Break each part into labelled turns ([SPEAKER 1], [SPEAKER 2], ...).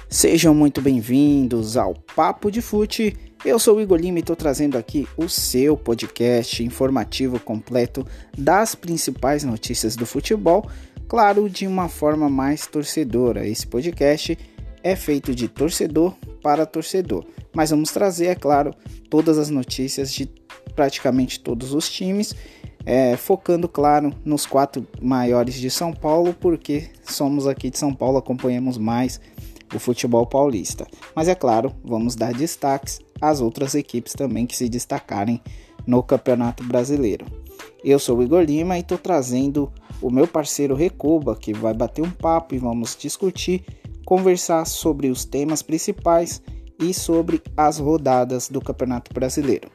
[SPEAKER 1] Sejam muito bem-vindos ao Papo de Fute. Eu sou o Igor Lima e estou trazendo aqui o seu podcast informativo completo das principais notícias do futebol, claro, de uma forma mais torcedora. Esse podcast é feito de torcedor para torcedor, mas vamos trazer, é claro, todas as notícias de praticamente todos os times, focando, claro, nos 4 maiores de São Paulo, porque somos aqui de São Paulo, acompanhamos mais o futebol paulista. Mas é claro, vamos dar destaques às outras equipes também que se destacarem no Campeonato Brasileiro. Eu sou o Igor Lima e estou trazendo o meu parceiro Recoba, que vai bater um papo e vamos discutir, conversar sobre os temas principais e sobre as rodadas do Campeonato Brasileiro.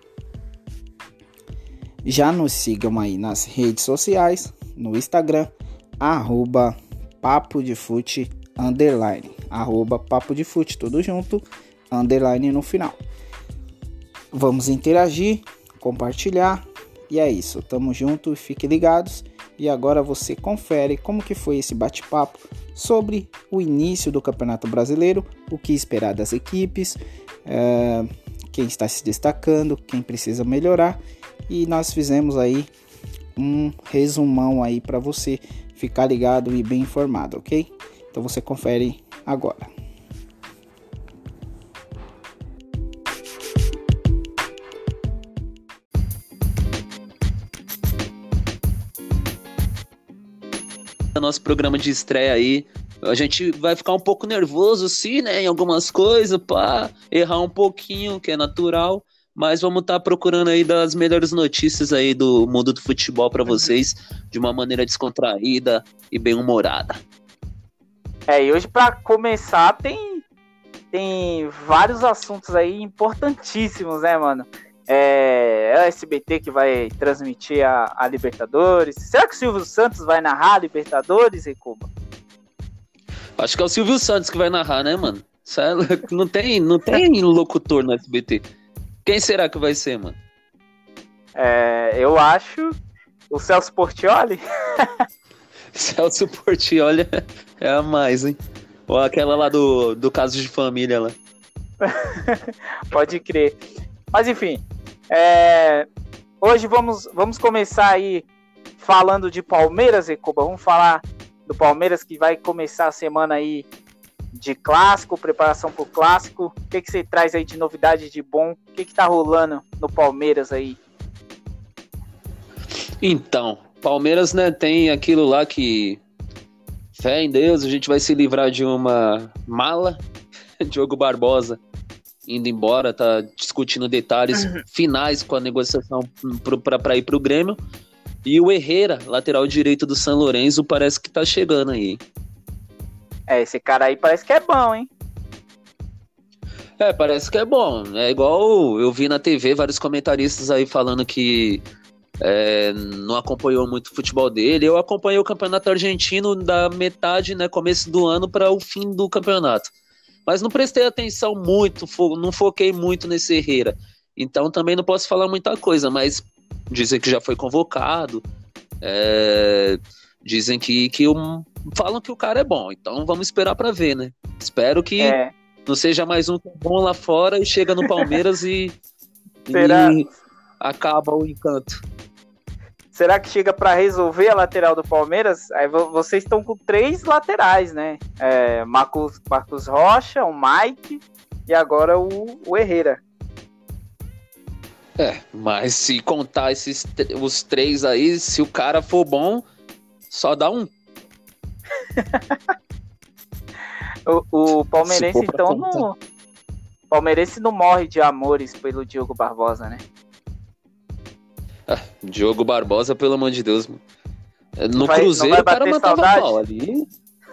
[SPEAKER 1] Já nos sigam aí nas redes sociais, no Instagram, @papodefute_, @papodefute, tudo junto, underline no final. Vamos interagir, compartilhar, e é isso, tamo junto e fiquem ligados. E agora você confere como que foi esse bate-papo sobre o início do Campeonato Brasileiro, o que esperar das equipes, quem está se destacando, quem precisa melhorar, e nós fizemos aí um resumão aí para você ficar ligado e bem informado, ok? Então você confere agora.
[SPEAKER 2] Nosso programa de estreia aí, a gente vai ficar um pouco nervoso sim, né, em algumas coisas, errar um pouquinho, que é natural, mas vamos estar procurando aí das melhores notícias aí do mundo do futebol para vocês, de uma maneira descontraída e bem-humorada.
[SPEAKER 3] E hoje para começar tem vários assuntos aí importantíssimos, né, mano? É a SBT que vai transmitir a Libertadores. Será que o Silvio Santos vai narrar a Libertadores, Recoba?
[SPEAKER 2] Acho que é o Silvio Santos que vai narrar, né, mano? Não tem locutor no SBT. Quem será que vai ser, mano?
[SPEAKER 3] Eu acho o Celso Portiolli.
[SPEAKER 2] Celso Portiolli é a mais, hein? Ou aquela lá do Caso de Família lá.
[SPEAKER 3] Pode crer. Mas enfim, hoje vamos começar aí falando de Palmeiras, Recoba. Vamos falar do Palmeiras que vai começar a semana aí de clássico, preparação para o clássico. O que você traz aí de novidade de bom? O que tá rolando no Palmeiras aí?
[SPEAKER 2] Então, Palmeiras, né, tem aquilo lá que, fé em Deus, a gente vai se livrar de uma mala. Diogo Barbosa indo embora, tá discutindo detalhes finais com a negociação para ir pro Grêmio. E o Herrera, lateral direito do São Lourenço, parece que tá chegando aí.
[SPEAKER 3] Esse cara aí parece que é bom, hein?
[SPEAKER 2] Parece que é bom. É igual eu vi na TV vários comentaristas aí falando que não acompanhou muito o futebol dele. Eu acompanhei o campeonato argentino da metade, né, começo do ano para o fim do campeonato. Mas não prestei atenção muito, não foquei muito nesse Herrera. Então também não posso falar muita coisa, mas dizem que já foi convocado. Dizem que falam que o cara é bom. Então vamos esperar para ver, né? Espero que não seja mais um bom lá fora e chega no Palmeiras e acaba o encanto.
[SPEAKER 3] Será que chega para resolver a lateral do Palmeiras? Aí vocês estão com 3 laterais, né? Marcos Rocha, o Mike e agora o Herrera.
[SPEAKER 2] Mas se contar os 3 aí, se o cara for bom, só dá um.
[SPEAKER 3] o palmeirense, então, palmeirense não morre de amores pelo Diogo Barbosa, né?
[SPEAKER 2] Diogo Barbosa, pelo amor de Deus, mano. No Cruzeiro o cara matava pau ali.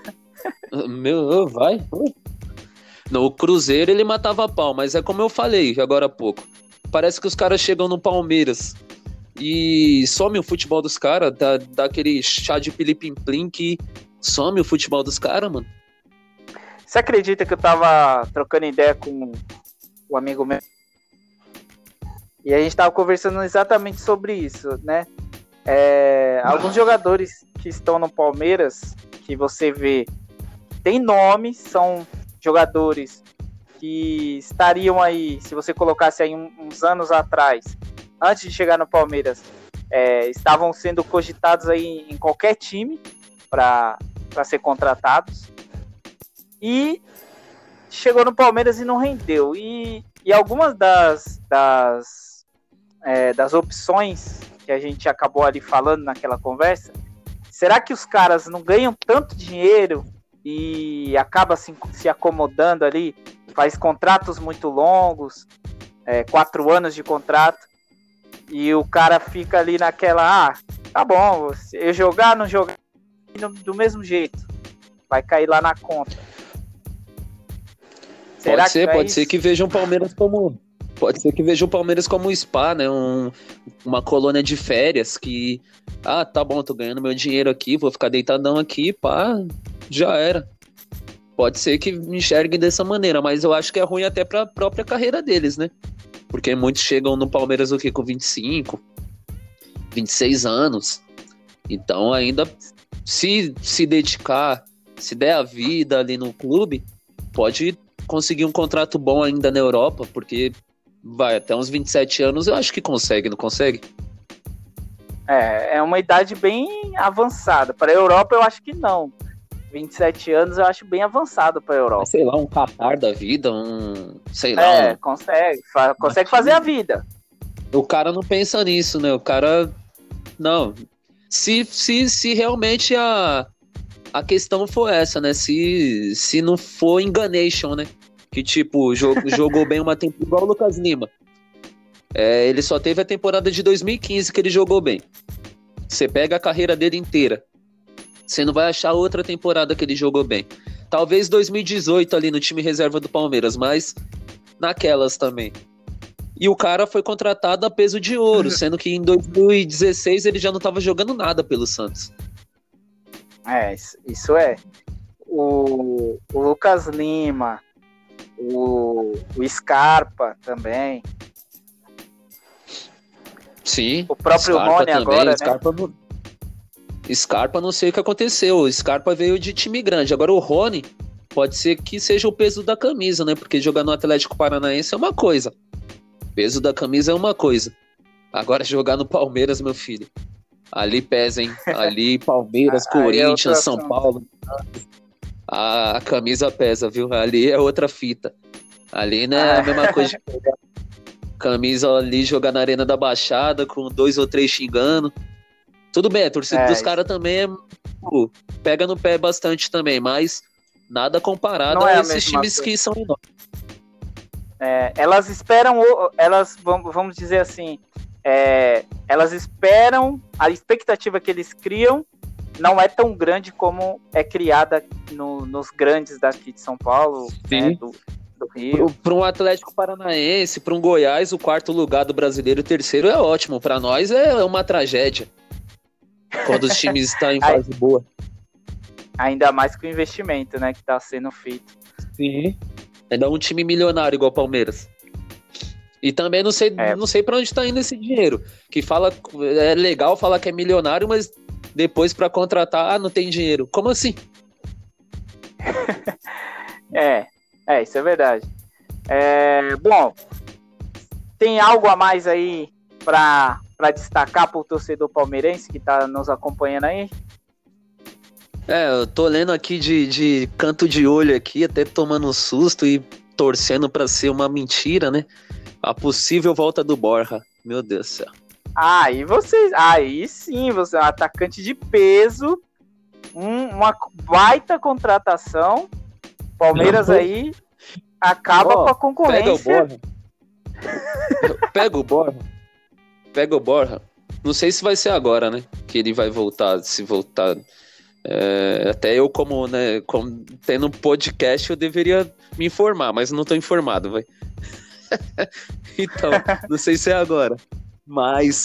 [SPEAKER 2] Vai. No Cruzeiro ele matava pau, mas é como eu falei agora há pouco. Parece que os caras chegam no Palmeiras e some o futebol dos caras, dá aquele chá de pilim-plim que some o futebol dos caras, mano.
[SPEAKER 3] Você acredita que eu tava trocando ideia com um amigo meu? E a gente tava conversando exatamente sobre isso, né? Alguns jogadores que estão no Palmeiras, que você vê, tem nome, são jogadores que estariam aí, se você colocasse aí uns anos atrás, antes de chegar no Palmeiras, estavam sendo cogitados aí em qualquer time para ser contratados. E chegou no Palmeiras e não rendeu. E algumas das opções que a gente acabou ali falando naquela conversa, será que os caras não ganham tanto dinheiro e acaba se acomodando ali, faz contratos muito longos, 4 anos de contrato, e o cara fica ali naquela, tá bom, eu jogar, não jogar, do mesmo jeito, vai cair lá na conta.
[SPEAKER 2] Pode ser que vejam o Palmeiras como... Pode ser que veja o Palmeiras como um spa, né? Uma colônia de férias que... tá bom, tô ganhando meu dinheiro aqui, vou ficar deitadão aqui, pá, já era. Pode ser que me enxerguem dessa maneira, mas eu acho que é ruim até pra própria carreira deles, né? Porque muitos chegam no Palmeiras com 25, 26 anos. Então ainda, se dedicar, se der a vida ali no clube, pode conseguir um contrato bom ainda na Europa, porque... vai até uns 27 anos, eu acho que consegue, não consegue?
[SPEAKER 3] É uma idade bem avançada. Para a Europa, eu acho que não. 27 anos eu acho bem avançado para a Europa.
[SPEAKER 2] Sei lá, um Qatar da vida, sei lá.
[SPEAKER 3] Consegue fazer a vida.
[SPEAKER 2] O cara não pensa nisso, né? O cara... Não. Se realmente a questão for essa, né? Se não for enganation, né? Que, tipo, jogou bem uma temporada igual o Lucas Lima. Ele só teve a temporada de 2015 que ele jogou bem. Você pega a carreira dele inteira, você não vai achar outra temporada que ele jogou bem. Talvez 2018 ali no time reserva do Palmeiras, mas naquelas também. E o cara foi contratado a peso de ouro, sendo que em 2016 ele já não estava jogando nada pelo Santos.
[SPEAKER 3] Isso é. O Lucas Lima... O Scarpa também.
[SPEAKER 2] Sim.
[SPEAKER 3] O próprio Rony agora,
[SPEAKER 2] Scarpa, não sei o que aconteceu. O Scarpa veio de time grande. Agora o Rony pode ser que seja o peso da camisa, né? Porque jogar no Atlético Paranaense é uma coisa. Peso da camisa é uma coisa. Agora jogar no Palmeiras, meu filho. Ali pesa, hein? Ali Palmeiras, Corinthians, São Paulo. A camisa pesa, viu? Ali é outra fita. Ali não é a mesma coisa de pegar camisa ali, jogar na Arena da Baixada com 2 ou 3 xingando. Tudo bem, a torcida dos caras também pega no pé bastante também, mas nada comparado a esses times que são enormes.
[SPEAKER 3] Elas esperam, vamos dizer assim, elas esperam, a expectativa que eles criam não é tão grande como é criada nos grandes daqui de São Paulo, né, do Rio.
[SPEAKER 2] Para um Atlético Paranaense, para um Goiás, o 4º lugar do brasileiro, o 3º é ótimo. Para nós é uma tragédia quando os times estão em fase boa.
[SPEAKER 3] Ainda mais com o investimento, né, que está sendo feito.
[SPEAKER 2] Sim. Ainda um time milionário igual o Palmeiras. E também não sei para onde está indo esse dinheiro. Que é legal falar que é milionário, mas depois para contratar, não tem dinheiro. Como assim?
[SPEAKER 3] Isso é verdade. Bom, tem algo a mais aí para destacar para o torcedor palmeirense que está nos acompanhando aí?
[SPEAKER 2] Eu tô lendo aqui de canto de olho aqui, até tomando um susto e torcendo para ser uma mentira, né? A possível volta do Borja. Meu Deus do céu. Aí sim, você é um
[SPEAKER 3] atacante de peso, uma baita contratação. Palmeiras aí acaba com a concorrência.
[SPEAKER 2] Pega o Borja. Não sei se vai ser agora, né? Que ele vai voltar, se voltar. Até eu, como tendo um podcast, eu deveria me informar, mas não tô informado, vai. Então, não sei se é agora. Mas,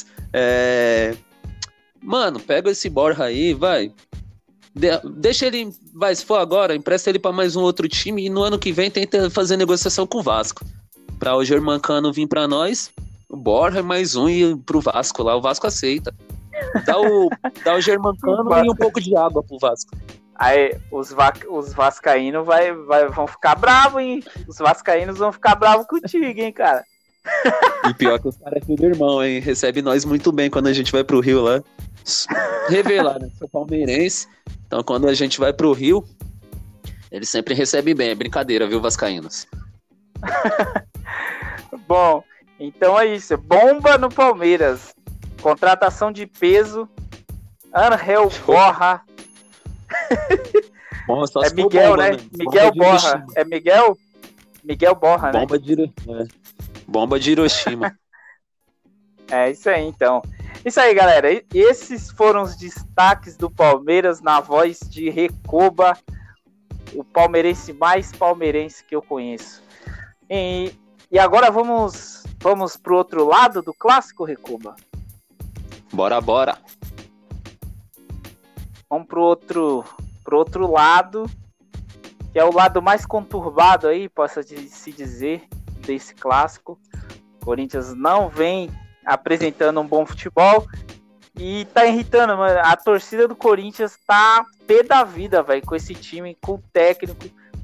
[SPEAKER 2] mano, pega esse Borja aí, vai. Deixa ele, se for agora, empresta ele pra mais um outro time e no ano que vem tenta fazer negociação com o Vasco. Pra o Germancano vir pra nós, o Borja mais um e pro Vasco lá, o Vasco aceita. Dá o Germancano e um pouco de água pro Vasco.
[SPEAKER 3] Aí os vascaínos vão ficar bravos, hein? Os vascaínos vão ficar bravos contigo, hein, cara?
[SPEAKER 2] E pior que os caras é tudo irmão, hein? Recebe nós muito bem quando a gente vai pro Rio lá. Revelar, né? Sou palmeirense. Então quando a gente vai pro Rio, eles sempre recebem bem. É brincadeira, viu, vascaínos?
[SPEAKER 3] Bom, então é isso. Bomba no Palmeiras. Contratação de peso. Angel Borja.
[SPEAKER 2] Bom,
[SPEAKER 3] é Miguel, bomba, né? Miguel Borja. É Miguel? Miguel Borja, né?
[SPEAKER 2] Bomba de Hiroshima.
[SPEAKER 3] É isso aí, então. Isso aí, galera. Esses foram os destaques do Palmeiras na voz de Recoba, o palmeirense mais palmeirense que eu conheço. E agora vamos pro outro lado do clássico, Recoba?
[SPEAKER 2] Bora.
[SPEAKER 3] Vamos pro outro lado, que é o lado mais conturbado aí, possa se dizer, desse clássico. O Corinthians não vem apresentando um bom futebol e tá irritando, mano. A torcida do Corinthians tá pé da vida, velho, com esse time, com o técnico.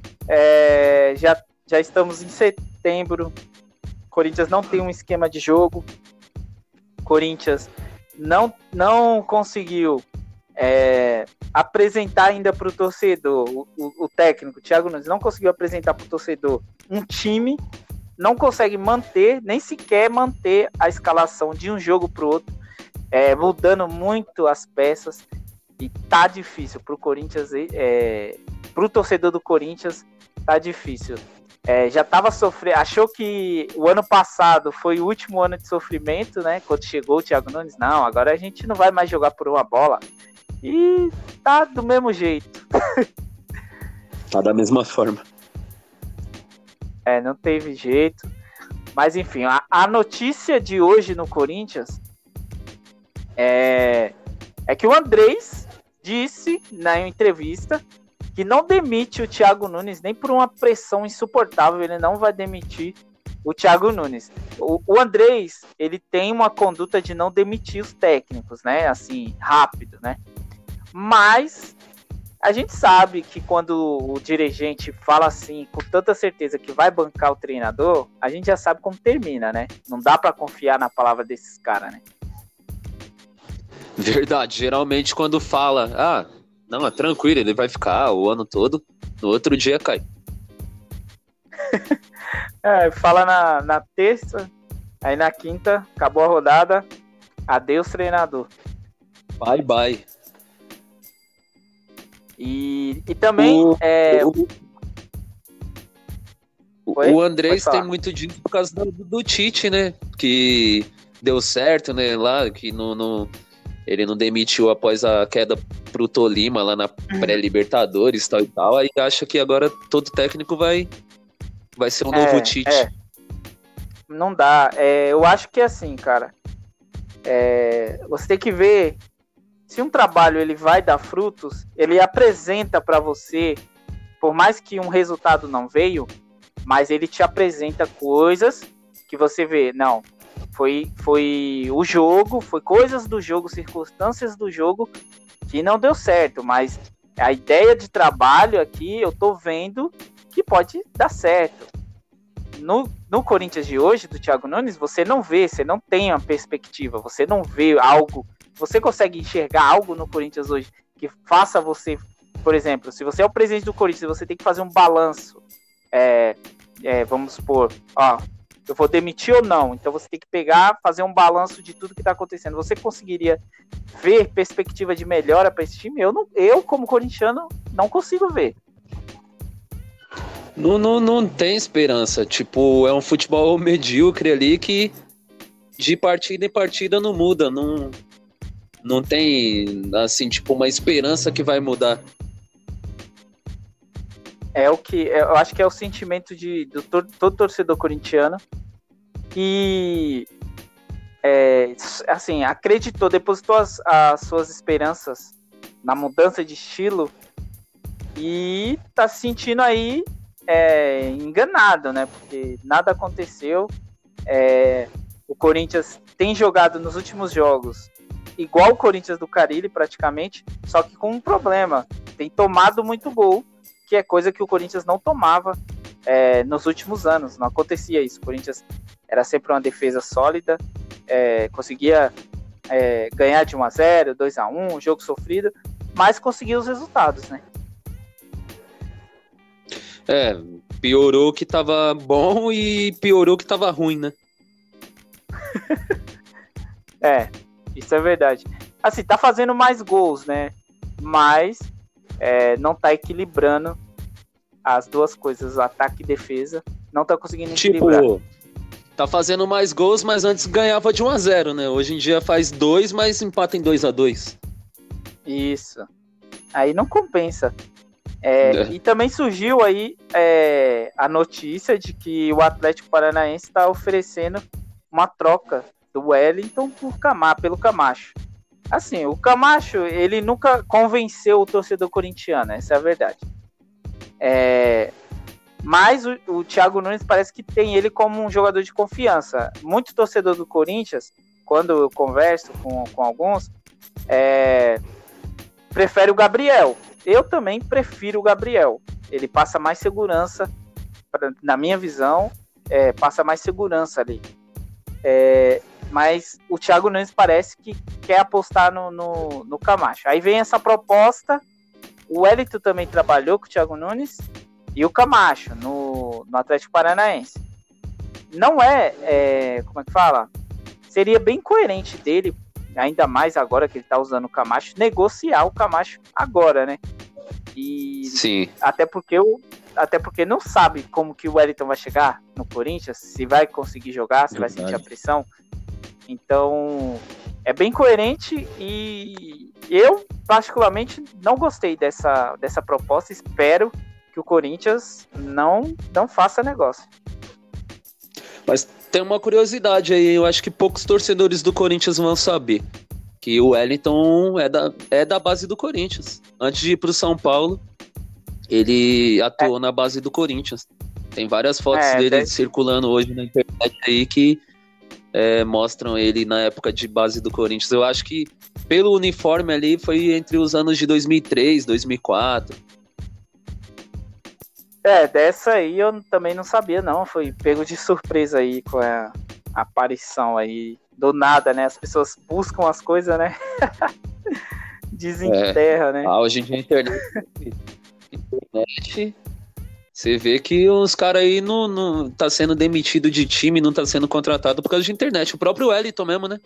[SPEAKER 3] Já estamos em setembro. O Corinthians não tem um esquema de jogo. O Corinthians não conseguiu apresentar ainda para o torcedor, o técnico, o Thiago Nunes, não conseguiu apresentar para o torcedor um time, não consegue manter, nem sequer manter a escalação de um jogo para o outro, mudando muito as peças, e tá difícil para o Corinthians, para o torcedor do Corinthians, tá difícil. Já estava sofrendo, achou que o ano passado foi o último ano de sofrimento, né? Quando chegou o Thiago Nunes, não, agora a gente não vai mais jogar por uma bola. E tá do mesmo jeito.
[SPEAKER 2] Tá da mesma forma.
[SPEAKER 3] Não teve jeito. Mas enfim, a notícia de hoje no Corinthians é que o Andrés disse na entrevista que não demite o Thiago Nunes nem por uma pressão insuportável. Ele não vai demitir o Thiago Nunes. O Andrés, ele tem uma conduta de não demitir os técnicos, né? Assim, rápido, né? Mas a gente sabe que quando o dirigente fala assim, com tanta certeza que vai bancar o treinador, a gente já sabe como termina, né? Não dá pra confiar na palavra desses caras, né?
[SPEAKER 2] Verdade. Geralmente quando fala, não, é tranquilo, ele vai ficar o ano todo, no outro dia cai.
[SPEAKER 3] Fala na terça, aí na quinta, acabou a rodada, adeus treinador.
[SPEAKER 2] Bye.
[SPEAKER 3] E também
[SPEAKER 2] o Andrés tem muito disso por causa do Tite, né? Que deu certo, né? Lá, que ele não demitiu após a queda pro Tolima lá na pré-Libertadores tal e tal. Aí acha que agora todo técnico vai ser um novo Tite.
[SPEAKER 3] Não dá. Eu acho que é assim, cara. Você tem que ver se um trabalho ele vai dar frutos, ele apresenta para você, por mais que um resultado não veio, mas ele te apresenta coisas que você vê, não, foi o jogo, foi coisas do jogo, circunstâncias do jogo que não deu certo, mas a ideia de trabalho aqui eu tô vendo que pode dar certo. No Corinthians de hoje, do Thiago Nunes, você não tem uma perspectiva, você não vê algo. Você consegue enxergar algo no Corinthians hoje que faça você, por exemplo, se você é o presidente do Corinthians, você tem que fazer um balanço, vamos supor, eu vou demitir ou não, então você tem que fazer um balanço de tudo que está acontecendo. Você conseguiria ver perspectiva de melhora para esse time? Eu, como corintiano, não consigo ver.
[SPEAKER 2] Não tem esperança, tipo, é um futebol medíocre ali que de partida em partida não muda, não tem, assim, tipo, uma esperança que vai mudar.
[SPEAKER 3] Eu acho que é o sentimento do todo torcedor corintiano que, assim, acreditou, depositou as suas esperanças na mudança de estilo e tá se sentindo aí enganado, né? Porque nada aconteceu. O Corinthians tem jogado nos últimos jogos igual o Corinthians do Carille praticamente, só que com um problema, tem tomado muito gol, que é coisa que o Corinthians não tomava nos últimos anos, não acontecia isso. O Corinthians era sempre uma defesa sólida, conseguia ganhar de 1-0, 2-1, jogo sofrido, mas conseguia os resultados, né?
[SPEAKER 2] Piorou que tava bom e piorou que tava ruim, né?
[SPEAKER 3] Isso é verdade. Assim, tá fazendo mais gols, né? Mas não tá equilibrando as duas coisas, ataque e defesa. Não tá conseguindo equilibrar.
[SPEAKER 2] Tá fazendo mais gols, mas antes ganhava de 1-0, né? Hoje em dia faz 2, mas empata em 2-2.
[SPEAKER 3] Isso. Aí não compensa. E também surgiu aí a notícia de que o Atlético Paranaense está oferecendo uma troca do Wellington pelo Camacho. Assim, o Camacho, ele nunca convenceu o torcedor corintiano, essa é a verdade. Mas o Thiago Nunes parece que tem ele como um jogador de confiança. Muito torcedor do Corinthians, quando eu converso com alguns, prefere o Gabriel. Eu também prefiro o Gabriel. Ele passa mais segurança, na minha visão, passa mais segurança ali. Mas o Thiago Nunes parece que quer apostar no Camacho. Aí vem essa proposta. O Wellington também trabalhou com o Thiago Nunes e o Camacho no Atlético Paranaense. Não como é que fala? Seria bem coerente dele, ainda mais agora que ele tá usando o Camacho, negociar o Camacho agora, né?
[SPEAKER 2] Sim.
[SPEAKER 3] Até porque não sabe como que o Wellington vai chegar no Corinthians, se vai conseguir jogar, se vai sentir a pressão. Então, é bem coerente e eu, particularmente, não gostei dessa proposta. Espero que o Corinthians não faça negócio.
[SPEAKER 2] Mas tem uma curiosidade aí, eu acho que poucos torcedores do Corinthians vão saber. Que o Wellington é da base do Corinthians. Antes de ir pro São Paulo, ele atuou na base do Corinthians. Tem várias fotos dele circulando hoje na internet aí que mostram ele na época de base do Corinthians. Eu acho que pelo uniforme ali foi entre os anos de 2003, 2004.
[SPEAKER 3] Dessa aí eu também não sabia, não. Foi pego de surpresa aí com a aparição aí do nada, né? As pessoas buscam as coisas, né? Desenterra, né?
[SPEAKER 2] Hoje em dia a internet, você vê que os caras aí não tá sendo demitido de time, não tá sendo contratado por causa de internet. O próprio Wellington mesmo, né?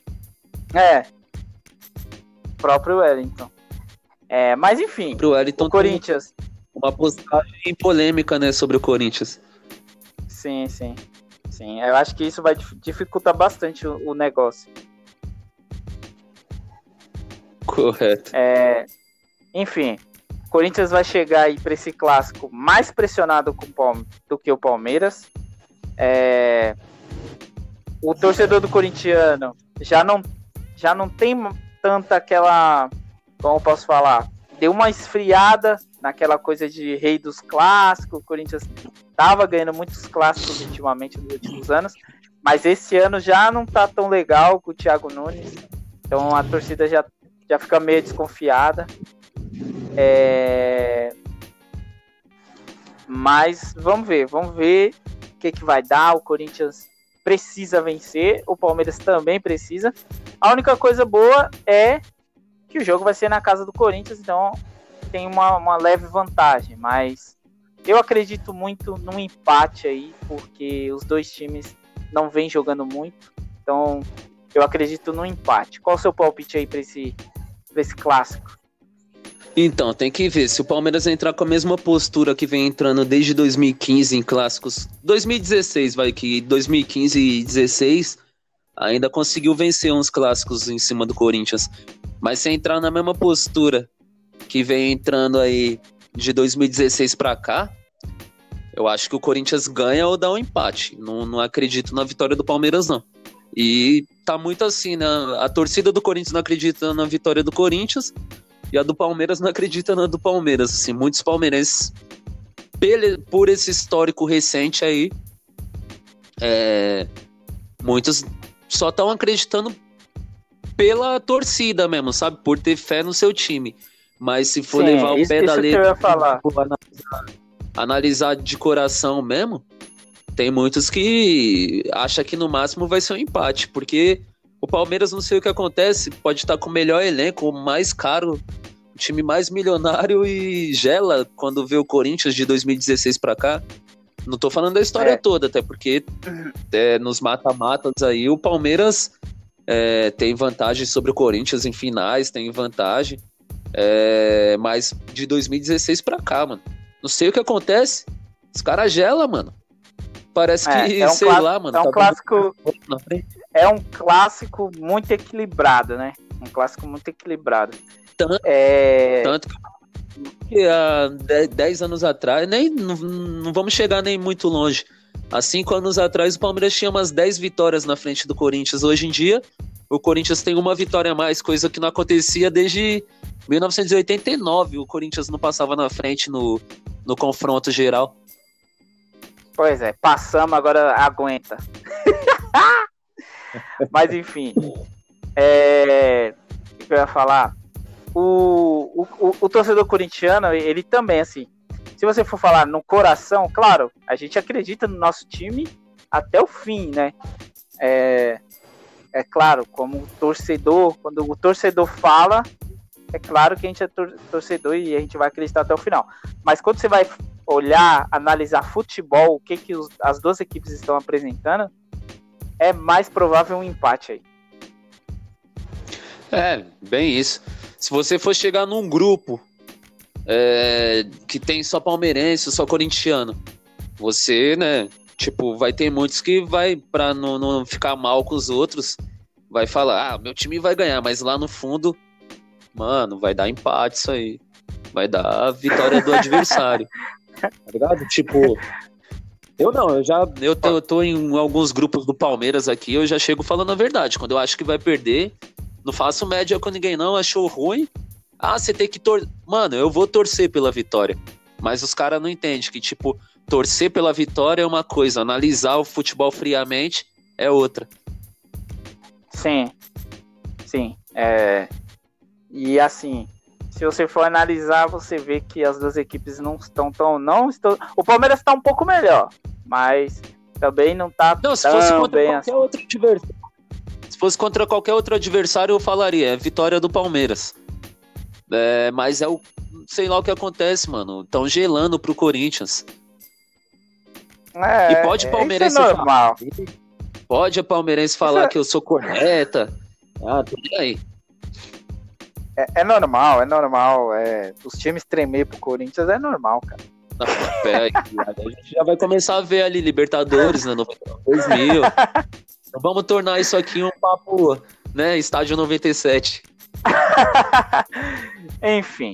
[SPEAKER 3] O próprio Wellington. Mas enfim,
[SPEAKER 2] o
[SPEAKER 3] Corinthians...
[SPEAKER 2] Uma postagem polêmica, né, sobre o Corinthians.
[SPEAKER 3] Sim. Eu acho que isso vai dificultar bastante o negócio.
[SPEAKER 2] Correto.
[SPEAKER 3] Enfim, o Corinthians vai chegar aí para esse clássico mais pressionado do que o Palmeiras. O torcedor do corintiano já não tem tanta aquela... Como eu posso falar? Deu uma esfriada naquela coisa de rei dos clássicos. O Corinthians estava ganhando muitos clássicos ultimamente nos últimos anos, mas esse ano já não tá tão legal com o Thiago Nunes, então a torcida já fica meio desconfiada. Mas vamos ver o que vai dar. O Corinthians precisa vencer, o Palmeiras também precisa. A única coisa boa é que o jogo vai ser na casa do Corinthians, então tem uma leve vantagem, mas eu acredito muito num empate aí, porque os dois times não vêm jogando muito, então eu acredito num empate. Qual o seu palpite aí para esse clássico?
[SPEAKER 2] Então, tem que ver, se o Palmeiras entrar com a mesma postura que vem entrando desde 2015 em clássicos, 2016 que 2015 e 2016 ainda conseguiu vencer uns clássicos em cima do Corinthians, mas se entrar na mesma postura que vem entrando aí de 2016 pra cá, eu acho que o Corinthians ganha ou dá um empate. Não acredito na vitória do Palmeiras, não. E tá muito assim, né? A torcida do Corinthians não acredita na vitória do Corinthians e a do Palmeiras não acredita na do Palmeiras. Assim, muitos palmeirenses, por esse histórico recente aí, muitos só estão acreditando pela torcida mesmo, sabe? Por ter fé no seu time. Mas se for
[SPEAKER 3] Sim,
[SPEAKER 2] levar o pé da
[SPEAKER 3] isso que eu
[SPEAKER 2] letra,
[SPEAKER 3] ia falar.
[SPEAKER 2] analisar de coração mesmo, tem muitos que acham que no máximo vai ser um empate, porque o Palmeiras, não sei o que acontece, pode estar com o melhor elenco, o mais caro, o time mais milionário e gela quando vê o Corinthians de 2016 pra cá. Não tô falando da história toda, até porque nos mata-matas aí o Palmeiras tem vantagem sobre o Corinthians em finais, tem vantagem, mas de 2016 pra cá, mano. Não sei o que acontece, os caras gelam, mano. Parece que, sei lá, mano.
[SPEAKER 3] É um clássico. É um clássico muito equilibrado, né? Um clássico muito equilibrado.
[SPEAKER 2] Tanto que há 10 anos atrás, não vamos chegar nem muito longe. Há 5 anos atrás, o Palmeiras tinha umas 10 vitórias na frente do Corinthians. Hoje em dia, o Corinthians tem uma vitória a mais, coisa que não acontecia desde 1989. O Corinthians não passava na frente no confronto geral.
[SPEAKER 3] Pois é, passamos, agora aguenta. Mas enfim, o que eu ia falar? O torcedor corintiano, ele também, assim, se você for falar no coração, claro, a gente acredita no nosso time até o fim, né? É claro, como torcedor, quando o torcedor fala, é claro que a gente é torcedor e a gente vai acreditar até o final. Mas quando você vai olhar, analisar futebol, o que as duas equipes estão apresentando, é mais provável um empate aí.
[SPEAKER 2] Bem isso. Se você for chegar num grupo que tem só palmeirense, só corintiano, você, né, tipo, vai ter muitos que vai, pra não ficar mal com os outros, vai falar, meu time vai ganhar, mas lá no fundo, mano, vai dar empate isso aí. Vai dar a vitória do adversário. Tá ligado? Tipo, eu tô em alguns grupos do Palmeiras aqui, eu já chego falando a verdade. Quando eu acho que vai perder, não faço média com ninguém não, achou ruim. Você tem que torcer. Mano, eu vou torcer pela vitória. Mas os caras não entendem que, tipo, torcer pela vitória é uma coisa, analisar o futebol friamente é outra. Sim.
[SPEAKER 3] E assim, se você for analisar, você vê que as duas equipes não estão. O Palmeiras está um pouco melhor, mas também não está tão bem assim.
[SPEAKER 2] Se fosse contra qualquer outro adversário, eu falaria, vitória do Palmeiras. Mas sei lá o que acontece, mano. Estão gelando pro Corinthians.
[SPEAKER 3] E pode
[SPEAKER 2] o palmeirense
[SPEAKER 3] normal.
[SPEAKER 2] Pode a palmeirense falar que eu sou corneta. Tudo aí.
[SPEAKER 3] É normal. Os times tremer pro Corinthians é normal, cara.
[SPEAKER 2] A gente já vai começar a ver ali Libertadores, né? 2000. Então vamos tornar isso aqui um papo, né? Estádio 97.
[SPEAKER 3] Enfim.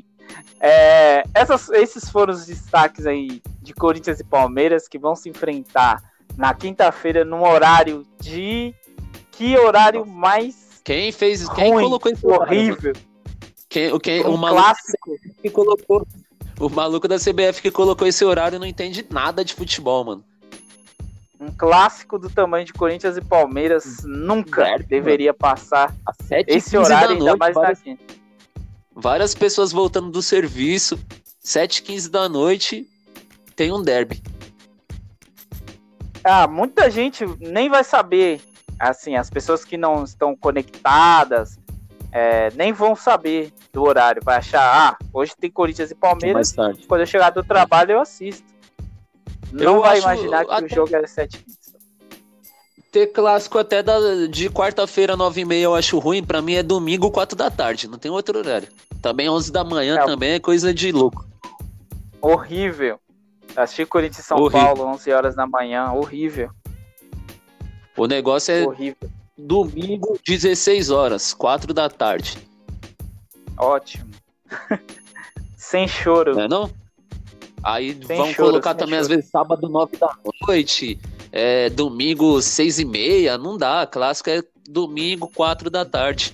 [SPEAKER 3] Esses foram os destaques aí de Corinthians e Palmeiras que vão se enfrentar na quinta-feira num horário de... Que horário mais
[SPEAKER 2] Quem colocou esse
[SPEAKER 3] horrível?
[SPEAKER 2] O
[SPEAKER 3] clássico
[SPEAKER 2] que colocou, o maluco da CBF que colocou esse horário não entende nada de futebol, mano.
[SPEAKER 3] Um clássico do tamanho de Corinthians e Palmeiras nunca deveria passar esse horário, ainda mais na quinta.
[SPEAKER 2] Várias pessoas voltando do serviço, 7h15 da noite, tem um derby.
[SPEAKER 3] Muita gente nem vai saber, assim, as pessoas que não estão conectadas, nem vão saber do horário, vai achar, hoje tem Corinthians e Palmeiras, quando eu chegar do trabalho eu assisto. Não vai imaginar que o jogo era 7h15.
[SPEAKER 2] Ter clássico até de quarta-feira, 9h30, eu acho ruim. Pra mim é domingo, 4 da tarde. Não tem outro horário. Também 11 da manhã também é coisa de louco.
[SPEAKER 3] Horrível. Assistir Corinthians e São Paulo, 11 horas da manhã. Horrível.
[SPEAKER 2] O negócio é
[SPEAKER 3] horrível.
[SPEAKER 2] Domingo, 16 horas, 4 da tarde.
[SPEAKER 3] Ótimo. Sem choro.
[SPEAKER 2] Não é não? Aí vão colocar também, às vezes, sábado, 9 da noite, domingo, 6h30, não dá. Clássico é domingo, 4 da tarde.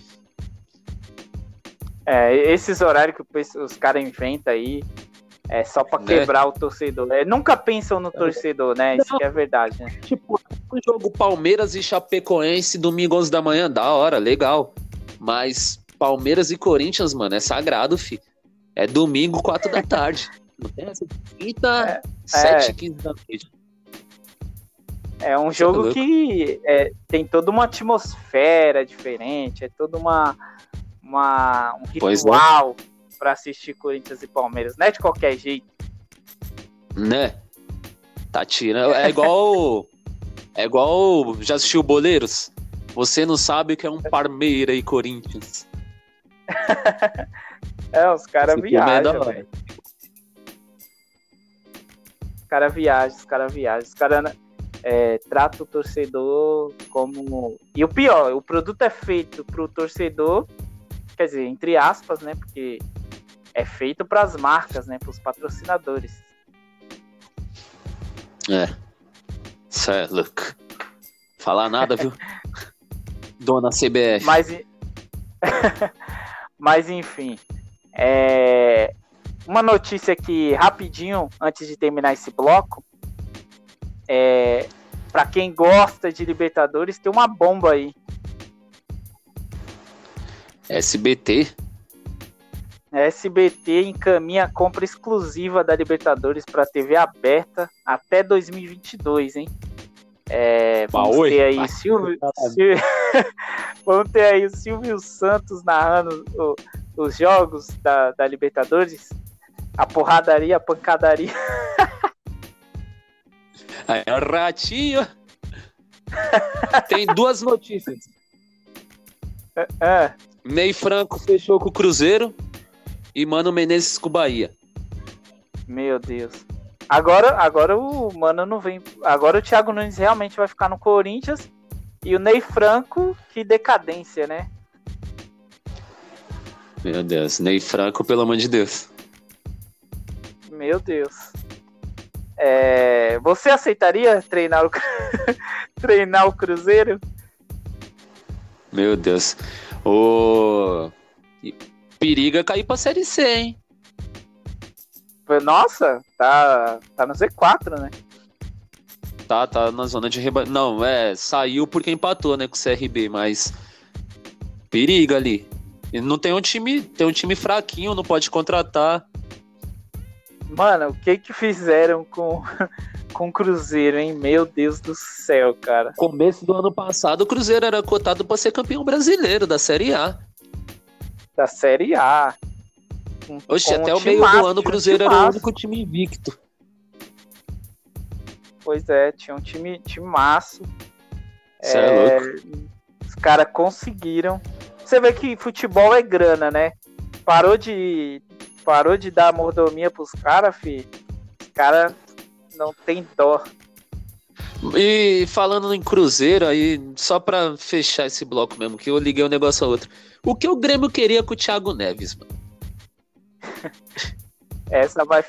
[SPEAKER 3] Esses horários que os caras inventam aí, é só pra quebrar o torcedor. Nunca pensam no torcedor, né? Isso que é verdade, né?
[SPEAKER 2] Tipo, o jogo Palmeiras e Chapecoense, domingo, 11 da manhã, da hora, legal. Mas Palmeiras e Corinthians, mano, é sagrado, fi. É domingo, 4 da tarde. Não tem essa quinta, 7h15 da noite.
[SPEAKER 3] É um jogo que tem toda uma atmosfera diferente, é toda um ritual para assistir Corinthians e Palmeiras. Não é de qualquer jeito.
[SPEAKER 2] Né? Tá tirando. É igual. Já assistiu Boleiros? Você não sabe o que é um Palmeiras e Corinthians.
[SPEAKER 3] Os caras viajam, velho. Os caras viajam. Os caras tratam o torcedor como... E o pior, o produto é feito pro torcedor, quer dizer, entre aspas, né? Porque é feito pras marcas, né? Pros patrocinadores.
[SPEAKER 2] Cê é louco. Falar nada, viu? Dona CBF.
[SPEAKER 3] Mas enfim, uma notícia aqui rapidinho antes de terminar esse bloco. Para quem gosta de Libertadores, tem uma bomba aí.
[SPEAKER 2] SBT
[SPEAKER 3] encaminha a compra exclusiva da Libertadores para TV aberta até 2022, hein? Vamos ter aí vamos ter aí o Silvio Santos narrando os jogos da Libertadores, a porradaria, a pancadaria.
[SPEAKER 2] Aí, ratinho. Tem 2 notícias. Ney Franco fechou com o Cruzeiro e Mano Menezes com o Bahia.
[SPEAKER 3] Meu Deus. Agora o Mano não vem. Agora o Thiago Nunes realmente vai ficar no Corinthians. E o Ney Franco, que decadência, né?
[SPEAKER 2] Meu Deus, Ney Franco, pelo amor de Deus.
[SPEAKER 3] Meu Deus. Você aceitaria treinar o Cruzeiro?
[SPEAKER 2] Meu Deus. Periga cair pra Série C, hein?
[SPEAKER 3] Nossa, tá no Z4, né?
[SPEAKER 2] Tá na zona de rebaixamento. Não, saiu porque empatou, né, com o CRB, mas periga ali. E não tem um time fraquinho, não pode contratar.
[SPEAKER 3] Mano, o que fizeram com o Cruzeiro, hein? Meu Deus do céu, cara.
[SPEAKER 2] Começo do ano passado, o Cruzeiro era cotado pra ser campeão brasileiro da Série A.
[SPEAKER 3] Da Série A.
[SPEAKER 2] Oxe, até o meio do ano o Cruzeiro era o único time invicto.
[SPEAKER 3] Pois é, tinha um timaço.
[SPEAKER 2] Você é louco.
[SPEAKER 3] Os caras conseguiram. Você vê que futebol é grana, né? Parou de dar mordomia pros caras, fi. Os caras não tem dó.
[SPEAKER 2] E falando em Cruzeiro, aí, só pra fechar esse bloco mesmo, que eu liguei um negócio a outro. O que o Grêmio queria com o Thiago Neves, mano?
[SPEAKER 3] Essa vai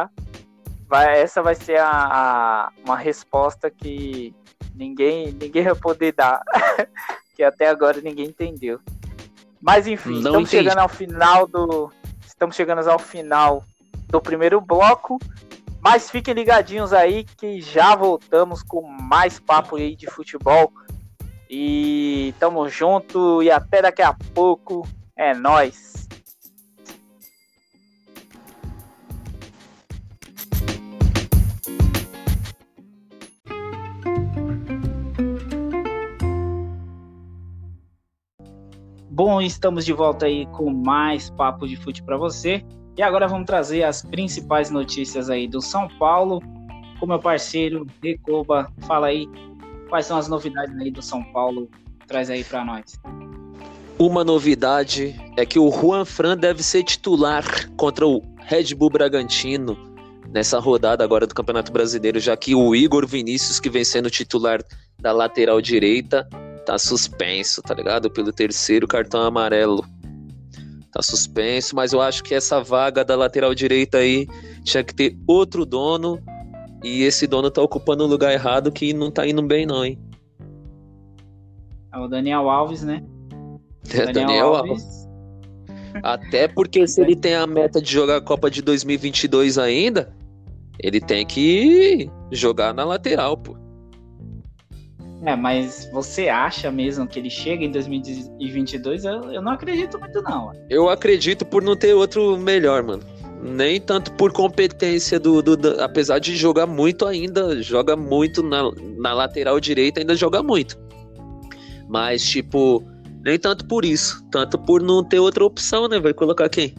[SPEAKER 3] ser uma resposta que ninguém vai poder dar. Que até agora ninguém entendeu. Mas enfim, estamos chegando ao final do primeiro bloco. Mas fiquem ligadinhos aí que já voltamos com mais papo aí de futebol. E tamo junto e até daqui a pouco. É nóis. Bom, estamos de volta aí com mais papo de fute para você. E agora vamos trazer as principais notícias aí do São Paulo. Com meu parceiro Recoba, fala aí quais são as novidades aí do São Paulo. Traz aí para nós.
[SPEAKER 2] Uma novidade é que o Juan Fran deve ser titular contra o Red Bull Bragantino nessa rodada agora do Campeonato Brasileiro, já que o Igor Vinícius, que vem sendo titular da lateral direita, tá suspenso, tá ligado? Pelo 3º cartão amarelo. Tá suspenso, mas eu acho que essa vaga da lateral direita aí tinha que ter outro dono, e esse dono tá ocupando o lugar errado, que não tá indo bem não, hein?
[SPEAKER 3] É o Daniel Alves, né?
[SPEAKER 2] Daniel Alves. Até porque se ele tem a meta de jogar a Copa de 2022 ainda, ele tem que jogar na lateral, pô.
[SPEAKER 3] Mas você acha mesmo que ele chega em 2022? Eu não acredito muito, não.
[SPEAKER 2] Eu acredito por não ter outro melhor, mano. Nem tanto por competência apesar de jogar muito ainda, joga muito na lateral direita, ainda joga muito. Mas, tipo, nem tanto por isso, tanto por não ter outra opção, né? Vai colocar quem?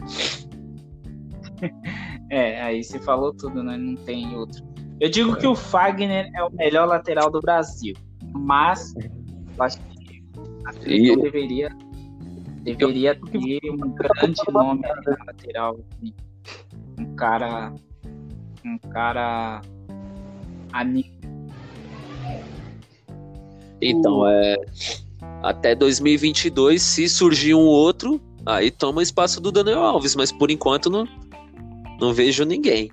[SPEAKER 3] Aí você falou tudo, né? Não tem outro. Eu digo que o Fagner é o melhor lateral do Brasil, mas eu acho que a seleção deveria ter um grande nome na lateral. Um cara
[SPEAKER 2] Então, até 2022, se surgir um outro, aí toma o espaço do Daniel Alves, mas por enquanto não vejo ninguém.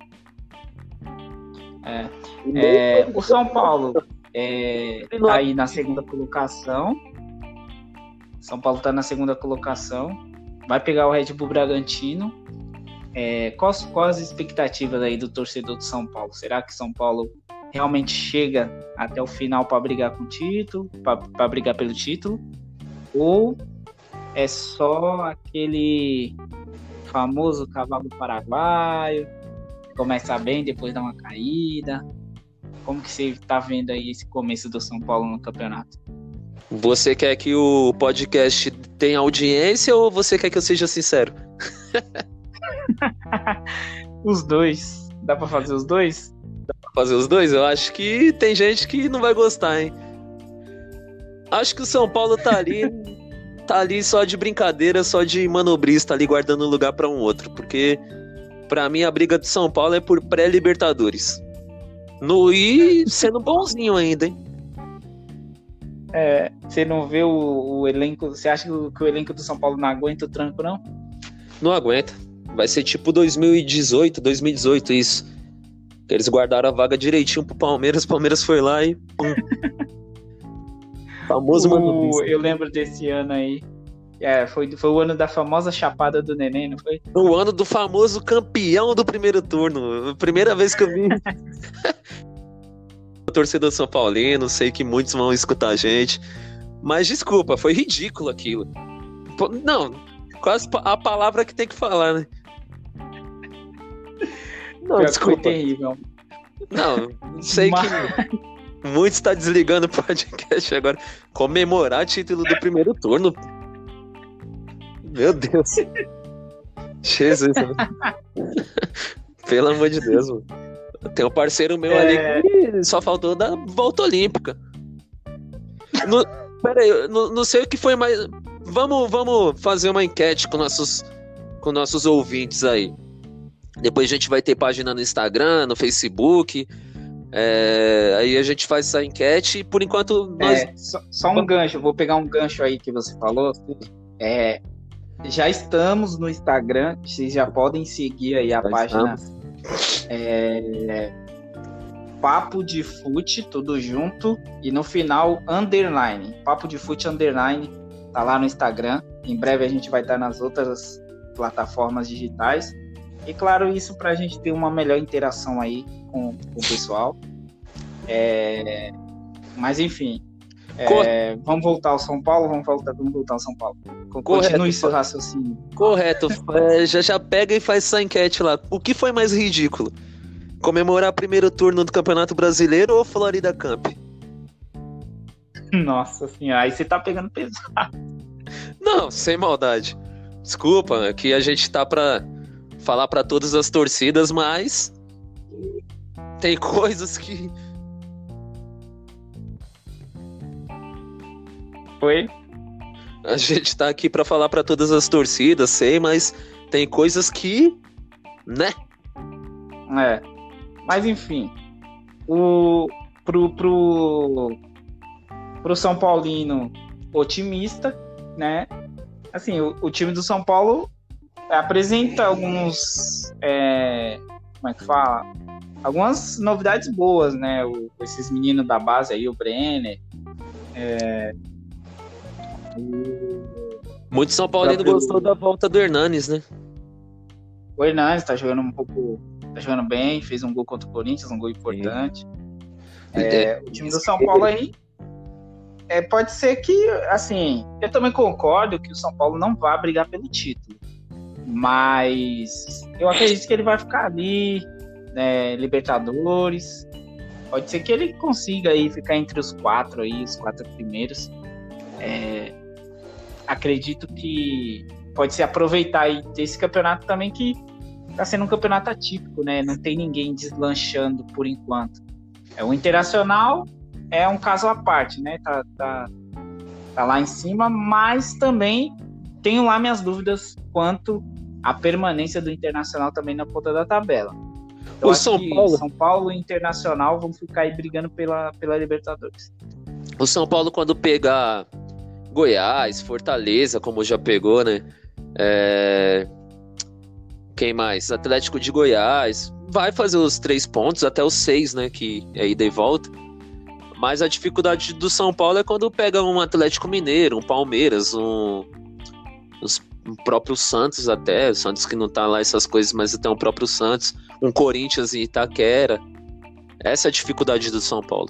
[SPEAKER 3] O São Paulo tá aí na segunda colocação. São Paulo tá na segunda colocação. Vai pegar o Red Bull Bragantino. Quais as expectativas aí do torcedor do São Paulo? Será que São Paulo realmente chega até o final para brigar com o título, para brigar pelo título? Ou é só aquele famoso cavalo paraguaio, começa bem, depois dá uma caída? Como que você tá vendo aí esse começo do São Paulo no campeonato?
[SPEAKER 2] Você quer que o podcast tenha audiência ou você quer que eu seja sincero?
[SPEAKER 3] Os dois. Dá pra fazer os dois?
[SPEAKER 2] Dá pra fazer os dois? Eu acho que tem gente que não vai gostar, hein? Acho que o São Paulo tá ali só de brincadeira, só de manobrista, ali guardando lugar pra um outro. Porque, pra mim, a briga do São Paulo é por pré-Libertadores. E sendo bonzinho ainda, hein?
[SPEAKER 3] Você não vê o elenco... Você acha que o elenco do São Paulo não aguenta o tranco, não?
[SPEAKER 2] Não aguenta. Vai ser tipo 2018 isso. Eles guardaram a vaga direitinho pro Palmeiras. O Palmeiras foi lá e... Famoso mano.
[SPEAKER 3] Eu lembro desse ano aí. Foi o ano da famosa chapada do Neném, não foi?
[SPEAKER 2] O ano do famoso campeão do primeiro turno. Primeira vez que eu vi. O torcedor São Paulino, sei que muitos vão escutar a gente. Mas desculpa, foi ridículo aquilo. Não, quase a palavra que tem que falar, né? Não, desculpa.
[SPEAKER 3] Foi terrível.
[SPEAKER 2] Não, sei que muitos estão desligando o podcast agora. Comemorar título do primeiro turno. Meu Deus. Jesus. Pelo amor de Deus, mano. Tem um parceiro meu ali que só faltou da volta olímpica. Pera aí, não sei o que foi mais... Vamos fazer uma enquete com nossos ouvintes aí. Depois a gente vai ter página no Instagram, no Facebook. Aí a gente faz essa enquete e por enquanto nós...
[SPEAKER 3] Só um gancho, vou pegar um gancho aí que você falou. Já estamos no Instagram, vocês já podem seguir aí a página Papo de Fute, tudo junto, e no final underline, Papo de Fute underline, tá lá no Instagram. Em breve a gente vai estar nas outras plataformas digitais. E claro, isso pra gente ter uma melhor interação aí com o pessoal. Mas enfim, vamos voltar ao São Paulo, vamos voltar ao São Paulo. Continue seu raciocínio.
[SPEAKER 2] Correto, já pega e faz essa enquete lá. O que foi mais ridículo? Comemorar primeiro turno do Campeonato Brasileiro ou Florida Cup?
[SPEAKER 3] Nossa senhora, aí você tá pegando pesado.
[SPEAKER 2] Não, sem maldade. Desculpa, aqui a gente tá pra falar pra todas as torcidas, mas tem coisas que...
[SPEAKER 3] Foi?
[SPEAKER 2] A gente tá aqui pra falar pra todas as torcidas, sei, mas tem coisas que... né?
[SPEAKER 3] Mas enfim, pro São Paulino otimista, né? Assim, o time do São Paulo apresenta alguns... como é que fala? Algumas novidades boas, né? Esses meninos da base aí, o Brenner...
[SPEAKER 2] Muito São Paulino gostou da volta do Hernanes, né?
[SPEAKER 3] O Hernanes tá jogando tá jogando bem, fez um gol contra o Corinthians, um gol importante. O time do São Paulo aí pode ser que, assim, eu também concordo que o São Paulo não vá brigar pelo título, mas eu acredito que ele vai ficar ali, né, Libertadores. Pode ser que ele consiga aí ficar entre os 4 primeiros. Acredito que pode se aproveitar aí desse campeonato também, que tá sendo um campeonato atípico, né? Não tem ninguém deslanchando por enquanto. O Internacional é um caso à parte, né? Tá lá em cima, mas também tenho lá minhas dúvidas quanto à permanência do Internacional também na ponta da tabela. Então, São Paulo e Internacional vão ficar aí brigando pela Libertadores.
[SPEAKER 2] O São Paulo, quando pegar Goiás, Fortaleza, como já pegou, né? Quem mais? Atlético de Goiás. Vai fazer os 3 pontos, até os 6, né? Que é ida e volta. Mas a dificuldade do São Paulo é quando pega um Atlético Mineiro, um Palmeiras, o próprio Santos até. O Santos que não tá lá essas coisas, mas até o próprio Santos. Um Corinthians e Itaquera. Essa é a dificuldade do São Paulo.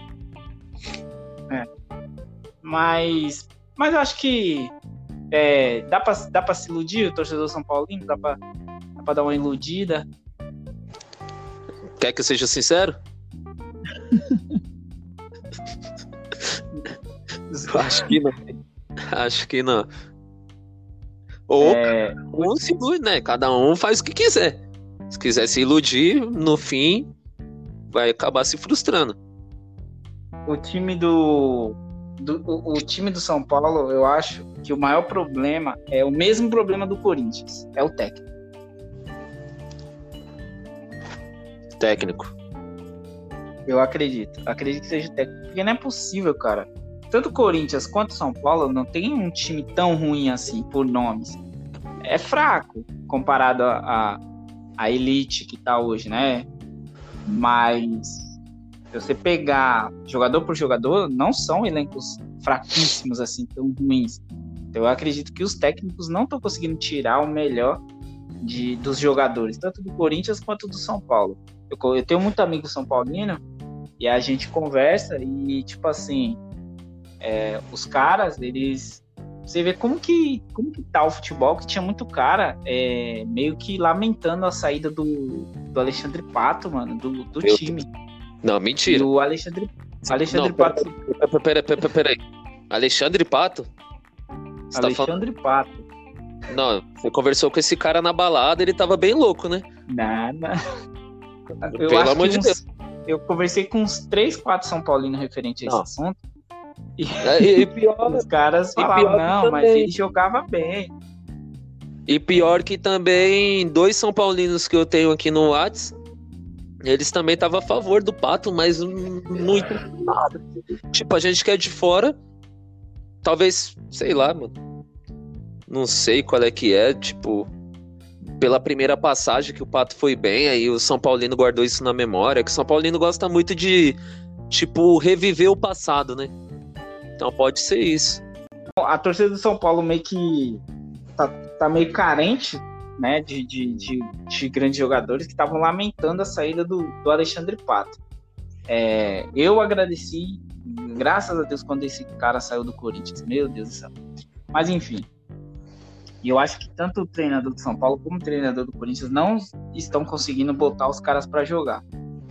[SPEAKER 3] Mas eu acho que dá pra se iludir, o torcedor São Paulino? Dá pra dar uma iludida?
[SPEAKER 2] Quer que eu seja sincero? Acho que não. Acho que não. Ou se ilude, né? Cada um faz o que quiser. Se quiser se iludir, no fim vai acabar se frustrando.
[SPEAKER 3] O time do São Paulo, eu acho que o maior problema é o mesmo problema do Corinthians, é o técnico. Eu acredito que seja o técnico, porque não é possível, cara. Tanto o Corinthians quanto o São Paulo não tem um time tão ruim assim, por nomes. É fraco comparado a elite que tá hoje, né? Mas se você pegar jogador por jogador, não são elencos fraquíssimos assim, tão ruins. Então eu acredito que os técnicos não estão conseguindo tirar o melhor dos jogadores, tanto do Corinthians quanto do São Paulo. Eu tenho muito amigo São Paulino e a gente conversa e, tipo assim, os caras, eles... Você vê como que tá o futebol, que tinha muito cara meio que lamentando a saída do Alexandre Pato, mano, do time.
[SPEAKER 2] Não, mentira.
[SPEAKER 3] E o Alexandre Pato...
[SPEAKER 2] Peraí. Alexandre Pato?
[SPEAKER 3] Alexandre Pato.
[SPEAKER 2] Não, você conversou com esse cara na balada, ele tava bem louco, né?
[SPEAKER 3] Nada.
[SPEAKER 2] Pelo amor de Deus.
[SPEAKER 3] Eu conversei com uns 3, 4 São Paulinos referente a esse assunto.
[SPEAKER 2] E pior,
[SPEAKER 3] os caras falavam, mas ele jogava bem.
[SPEAKER 2] E pior que também 2 São Paulinos que eu tenho aqui no WhatsApp, eles também estavam a favor do Pato, mas não entendo nada. Tipo, a gente que é de fora, talvez, sei lá, mano. Não sei qual é que é, tipo, pela primeira passagem que o Pato foi bem, aí o São Paulino guardou isso na memória, que o São Paulino gosta muito de, tipo, reviver o passado, né? Então pode ser isso.
[SPEAKER 3] A torcida do São Paulo meio que tá meio carente, né, de grandes jogadores que estavam lamentando a saída do Alexandre Pato. Eu agradeci, graças a Deus, quando esse cara saiu do Corinthians. Meu Deus do céu. Mas enfim, eu acho que tanto o treinador do São Paulo como o treinador do Corinthians não estão conseguindo botar os caras para jogar.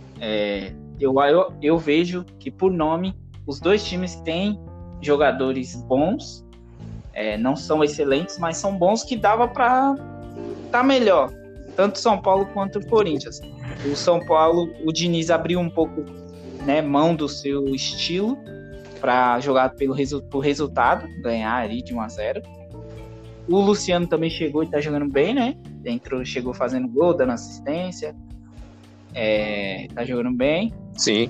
[SPEAKER 3] Eu vejo que, por nome, os dois times têm jogadores bons, não são excelentes, mas são bons, que dava para tá melhor, tanto São Paulo quanto o Corinthians. O São Paulo, o Diniz abriu um pouco, né, mão do seu estilo para jogar por resultado, ganhar ali de 1-0. O Luciano também chegou e tá jogando bem, né? Chegou fazendo gol, dando assistência. Tá jogando bem.
[SPEAKER 2] Sim.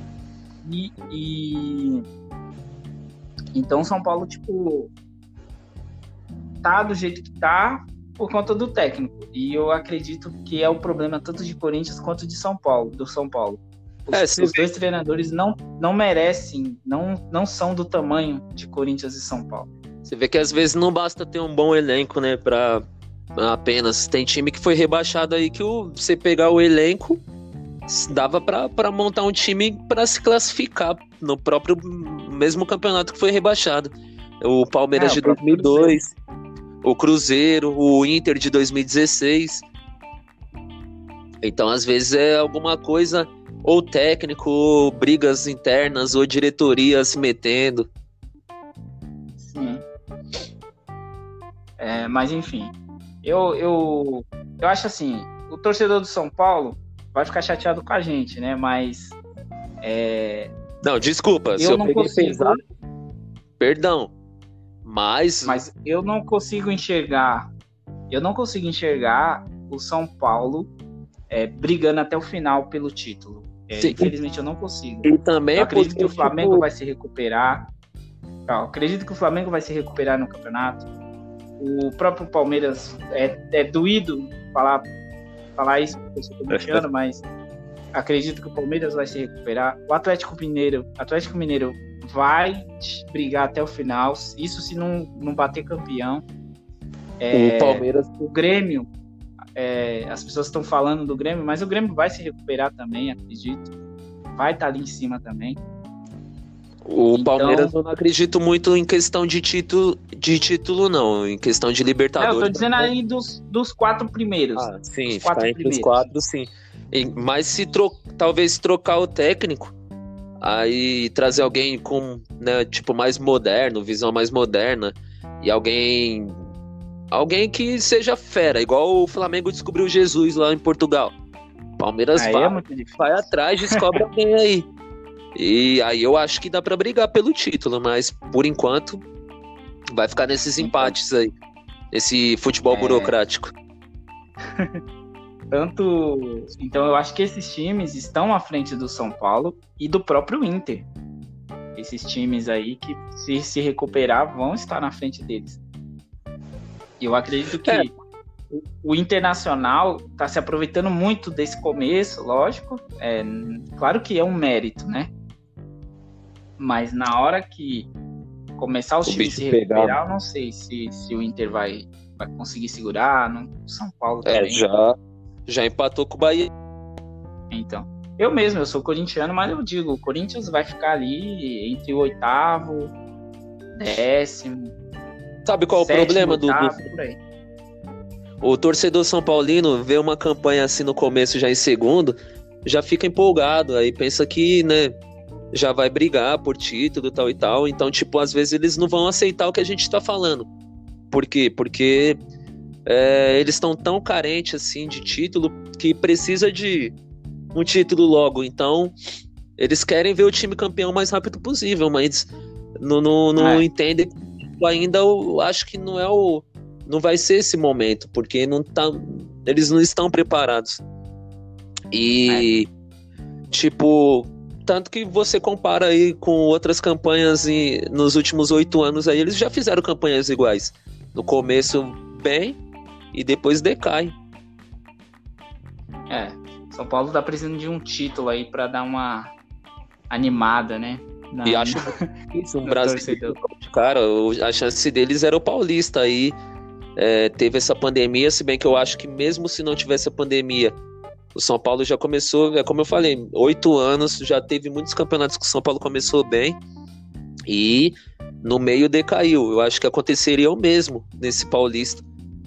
[SPEAKER 3] Então o São Paulo, tipo, tá do jeito que tá por conta do técnico. E eu acredito que é o problema tanto de Corinthians quanto de São Paulo, do São Paulo. Os dois treinadores não merecem, não são do tamanho de Corinthians e São Paulo.
[SPEAKER 2] Você vê que às vezes não basta ter um bom elenco, né, pra apenas... Tem time que foi rebaixado aí que você pegar o elenco, dava pra montar um time pra se classificar mesmo campeonato que foi rebaixado. O Palmeiras de 2002, o Cruzeiro, o Inter de 2016. Então, às vezes é alguma coisa, ou técnico, ou brigas internas, ou diretoria se metendo.
[SPEAKER 3] Sim. Mas enfim, eu acho assim, o torcedor do São Paulo vai ficar chateado com a gente, né? Mas
[SPEAKER 2] não, desculpa, se eu peguei pesado, perdão. Mas
[SPEAKER 3] eu não consigo enxergar o São Paulo brigando até o final pelo título. Infelizmente eu não consigo.
[SPEAKER 2] E também
[SPEAKER 3] eu acredito que o Flamengo vai se recuperar. Acredito que o Flamengo vai se recuperar no campeonato. O próprio Palmeiras é doído falar isso porque eu sou corintiano, mas acredito que o Palmeiras vai se recuperar. O Atlético Mineiro vai brigar até o final. Isso se não bater campeão.
[SPEAKER 2] O Palmeiras,
[SPEAKER 3] o Grêmio, as pessoas estão falando do Grêmio, mas o Grêmio vai se recuperar também, acredito. Vai estar ali em cima também.
[SPEAKER 2] O Palmeiras eu não acredito muito em questão de título não, em questão de Libertadores.
[SPEAKER 3] Eu tô dizendo aí dos 4 primeiros.
[SPEAKER 2] Sim, ficar entre os 4, sim. Mas se talvez trocar o técnico, aí trazer alguém com, né, tipo, mais moderno, visão mais moderna, e alguém que seja fera, igual o Flamengo descobriu Jesus lá em Portugal. Palmeiras vai atrás, descobre alguém aí. E aí eu acho que dá pra brigar pelo título, mas por enquanto vai ficar nesses empates aí, esse futebol burocrático.
[SPEAKER 3] Então eu acho que esses times estão à frente do São Paulo e do próprio Inter. Esses times aí que se recuperar vão estar na frente deles. E eu acredito que o Internacional está se aproveitando muito desse começo, lógico. Claro que é um mérito, né? Mas na hora que começar os times se recuperar, eu não sei se o Inter vai conseguir segurar. O São Paulo também.
[SPEAKER 2] Já empatou com o Bahia.
[SPEAKER 3] Então, eu sou corintiano, mas eu digo, o Corinthians vai ficar ali entre o 8º, 10º.
[SPEAKER 2] Sabe qual é o problema do o torcedor são paulino vê uma campanha assim no começo, já em segundo, já fica empolgado, aí pensa que, né, já vai brigar por título, tal e tal. Então, tipo, às vezes eles não vão aceitar o que a gente tá falando. Por quê? Porque eles estão tão carentes assim de título que precisa de um título logo. Então, eles querem ver o time campeão o mais rápido possível, mas não entendem ainda. Eu acho que não vai ser esse momento, porque eles não estão preparados. E tipo, tanto que você compara aí com outras campanhas nos últimos 8 anos aí, eles já fizeram campanhas iguais. No começo bem e depois decai.
[SPEAKER 3] São Paulo tá precisando de um título aí pra dar uma animada, né?
[SPEAKER 2] E acho isso, um brasileiro. Cara, a chance deles era o Paulista aí. Teve essa pandemia, se bem que eu acho que mesmo se não tivesse a pandemia, o São Paulo já começou, como eu falei, 8 anos, já teve muitos campeonatos que o São Paulo começou bem e no meio decaiu. Eu acho que aconteceria o mesmo nesse Paulista.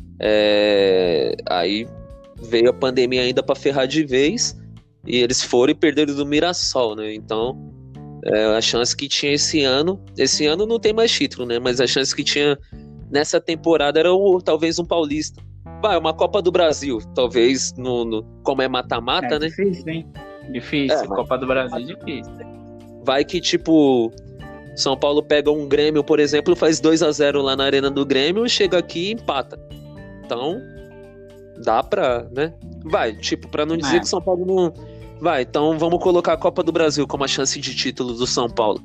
[SPEAKER 2] Aí veio a pandemia ainda para ferrar de vez e eles foram e perderam do Mirassol, né? Então, a chance que tinha esse ano não tem mais título, né? Mas a chance que tinha nessa temporada era talvez um Paulista. Uma Copa do Brasil, talvez, como é mata-mata, né?
[SPEAKER 3] Difícil, hein? Difícil, Copa do Brasil é difícil.
[SPEAKER 2] Vai que, tipo, São Paulo pega um Grêmio, por exemplo, faz 2-0 lá na Arena do Grêmio, chega aqui e empata. Então, dá pra, né? Pra não dizer que São Paulo não... então vamos colocar a Copa do Brasil como a chance de título do São Paulo.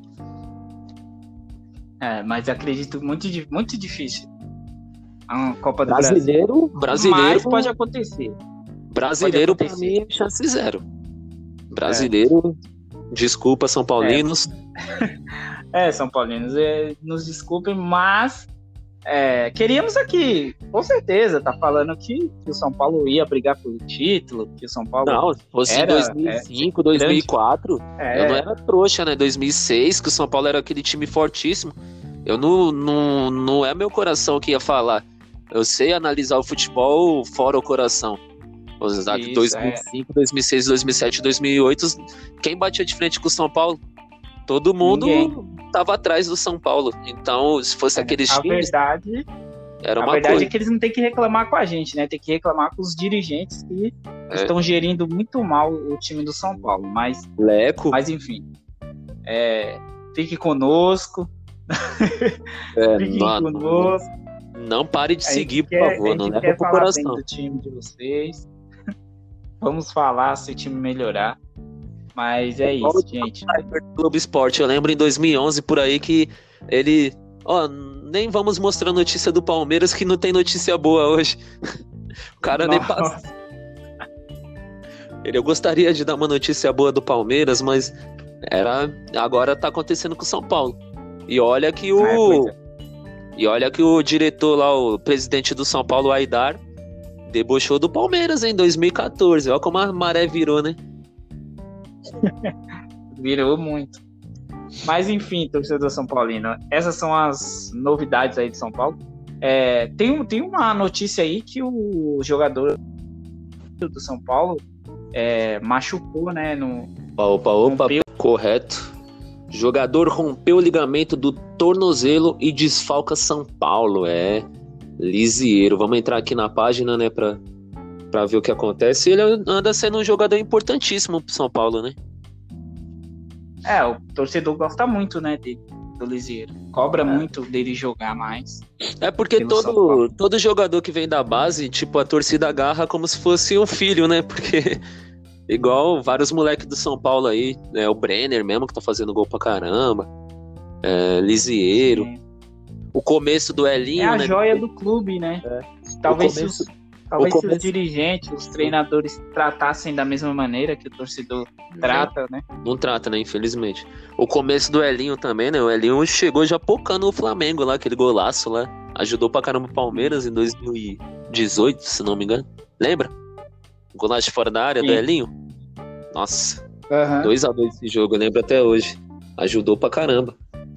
[SPEAKER 3] Mas acredito muito difícil. A Copa do
[SPEAKER 2] Brasileiro.
[SPEAKER 3] Mas pode acontecer.
[SPEAKER 2] Brasileiro, pra mim, é chance 0. Brasileiro, desculpa, São Paulinos.
[SPEAKER 3] São Paulinos, nos desculpem, mas queríamos aqui, com certeza, tá falando que o São Paulo ia brigar pelo título, que o São Paulo...
[SPEAKER 2] Não, se fosse em 2005, 2004, eu não era trouxa, né? 2006, que o São Paulo era aquele time fortíssimo. Eu não é meu coração que ia falar. Eu sei analisar o futebol fora o coração. Os dados de 2005, 2006, 2007, 2008, quem batia de frente com o São Paulo? Todo mundo estava atrás do São Paulo. Então, se fosse aqueles times... Era uma
[SPEAKER 3] verdade
[SPEAKER 2] coisa.
[SPEAKER 3] É que eles não têm que reclamar com a gente, né? Tem que reclamar com os dirigentes que estão gerindo muito mal o time do São Paulo. Mas enfim, fique conosco. Fique conosco.
[SPEAKER 2] Não pare de seguir, por favor. Não leva pro coração.
[SPEAKER 3] Do time de vocês. Vamos falar se o time melhorar. Mas é isso, gente.
[SPEAKER 2] Globo Esporte, eu lembro em 2011 por aí que ele... nem vamos mostrar notícia do Palmeiras, que não tem notícia boa hoje. O cara nem passa. Eu gostaria de dar uma notícia boa do Palmeiras, mas agora tá acontecendo com o São Paulo. E olha que o diretor lá, o presidente do São Paulo, Aidar, debochou do Palmeiras em 2014. Olha como a maré virou, né?
[SPEAKER 3] Virou muito. Mas enfim, torcedor São Paulino, essas são as novidades aí de São Paulo. Tem uma notícia aí que o jogador do São Paulo machucou, né?
[SPEAKER 2] Opa, correto. Jogador rompeu o ligamento do tornozelo e desfalca São Paulo. Lisieiro. Vamos entrar aqui na página, né, pra ver o que acontece. Ele anda sendo um jogador importantíssimo pro São Paulo, né?
[SPEAKER 3] O torcedor gosta muito, né, do Lisieiro. Cobra muito dele jogar mais.
[SPEAKER 2] Porque todo jogador que vem da base, tipo, a torcida agarra como se fosse um filho, né? Porque igual vários moleques do São Paulo aí, né? O Brenner mesmo, que tá fazendo gol pra caramba. Lisieiro. Sim. O começo do Elinho,
[SPEAKER 3] a joia do clube, né? Talvez se os dirigentes, os treinadores tratassem da mesma maneira que o torcedor trata, né?
[SPEAKER 2] Não trata, né? Infelizmente. O começo do Elinho também, né? O Elinho chegou já pocando o Flamengo lá, aquele golaço lá. Ajudou pra caramba o Palmeiras em 2018, se não me engano. Lembra? Golaço de fora da área do Elinho? Nossa. 2-2 esse jogo, eu lembro até hoje. Ajudou pra caramba.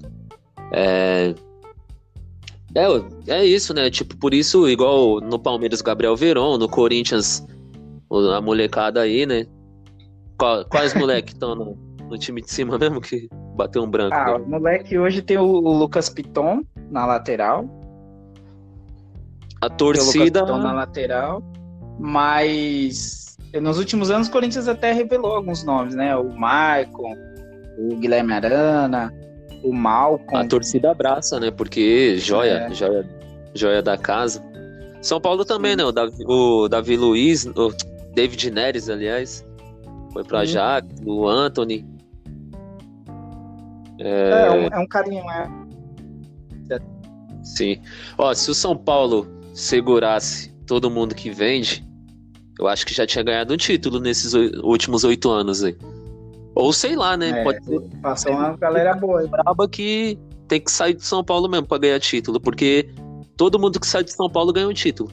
[SPEAKER 2] É isso, né? Tipo, por isso, igual no Palmeiras, Gabriel Veron, no Corinthians, a molecada aí, né? Quais moleques estão no time de cima mesmo que bateu um branco?
[SPEAKER 3] O moleque hoje tem o Lucas Piton na lateral.
[SPEAKER 2] A torcida...
[SPEAKER 3] O Lucas Piton na lateral. Mas nos últimos anos o Corinthians até revelou alguns nomes, né? O Maicon, o Guilherme Arana... O Malcom.
[SPEAKER 2] A torcida abraça, né? Porque joia da casa. São Paulo também, né? O Davi Luiz, o David Neres, aliás, foi pra Ajax, o Anthony.
[SPEAKER 3] É um carinho, né?
[SPEAKER 2] Sim. Se o São Paulo segurasse todo mundo que vende, eu acho que já tinha ganhado um título nesses últimos 8 anos aí. Ou sei lá, né? Pode ser.
[SPEAKER 3] Passou uma galera boa.
[SPEAKER 2] Braba que tem que sair de São Paulo mesmo pra ganhar título, porque todo mundo que sai de São Paulo ganha um título.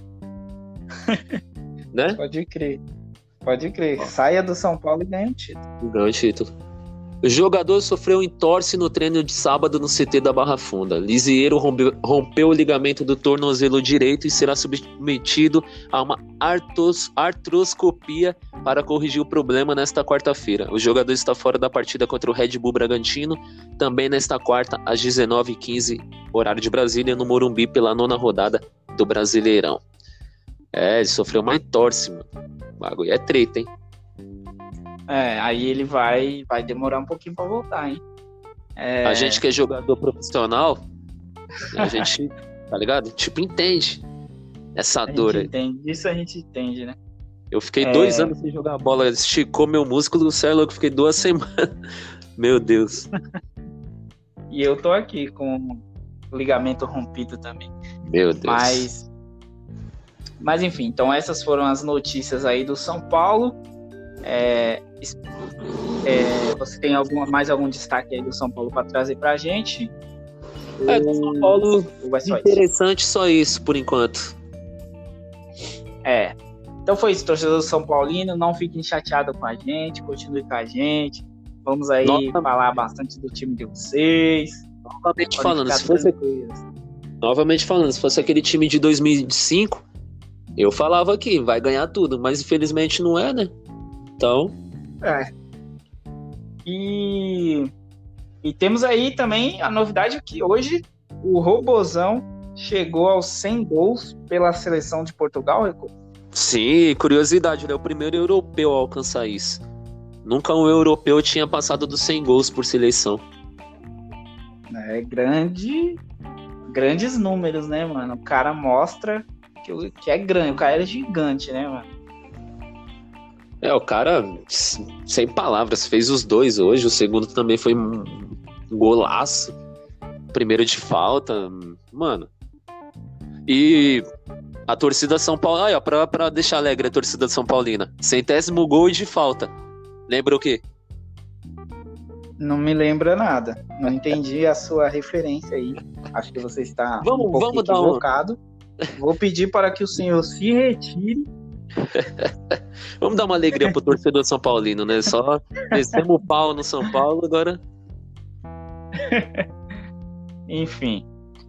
[SPEAKER 2] Né?
[SPEAKER 3] Pode crer. Saia do São Paulo e ganha um título.
[SPEAKER 2] Ganha um título. O jogador sofreu entorse no treino de sábado no CT da Barra Funda. Lisieiro rompeu o ligamento do tornozelo direito e será submetido a uma artroscopia para corrigir o problema nesta quarta-feira. O jogador está fora da partida contra o Red Bull Bragantino, também nesta quarta, às 19h15, horário de Brasília, no Morumbi, pela 9ª rodada do Brasileirão. Ele sofreu uma entorse, mano. O bagulho é treta, hein?
[SPEAKER 3] Aí ele vai demorar um pouquinho pra voltar, hein?
[SPEAKER 2] A gente que é jogador profissional, a gente, tá ligado? Tipo, entende essa dor aí.
[SPEAKER 3] Isso a gente entende, né?
[SPEAKER 2] Eu fiquei 2 anos sem jogar bola, esticou meu músculo, sei lá, eu fiquei 2 semanas. Meu Deus.
[SPEAKER 3] E eu tô aqui com o ligamento rompido também.
[SPEAKER 2] Meu Deus.
[SPEAKER 3] Mas enfim, então essas foram as notícias aí do São Paulo. Você tem mais algum destaque aí do São Paulo para trazer pra gente?
[SPEAKER 2] Do São Paulo,
[SPEAKER 3] Ou é só
[SPEAKER 2] interessante só isso, por enquanto.
[SPEAKER 3] Então foi isso, torcedor do São Paulino, não fiquem chateados com a gente, continue com a gente. Vamos aí falar bastante do time de vocês.
[SPEAKER 2] Novamente falando, se fosse aquele time de 2005, eu falava aqui, vai ganhar tudo, mas infelizmente não é, né? Então...
[SPEAKER 3] E temos aí também a novidade que hoje o Robozão chegou aos 100 gols pela seleção de Portugal, Rico.
[SPEAKER 2] Sim, curiosidade, ele é o primeiro europeu a alcançar isso. Nunca um europeu tinha passado dos 100 gols por seleção.
[SPEAKER 3] Grandes números, né, mano? O cara mostra que é grande, o cara é gigante, né, mano?
[SPEAKER 2] O cara, sem palavras, fez os dois hoje, o segundo também foi um golaço. Primeiro de falta, mano. E a torcida São Paulo, aí ó, pra deixar alegre a torcida São Paulina, 100º gol e de falta. Lembra o quê?
[SPEAKER 3] Não me lembra nada. Não entendi a sua referência aí. Acho que você está um pouco equivocado. Vou pedir para que o senhor se retire.
[SPEAKER 2] Vamos dar uma alegria pro torcedor São Paulino, né? Só descemos o pau no São Paulo agora.
[SPEAKER 3] Enfim.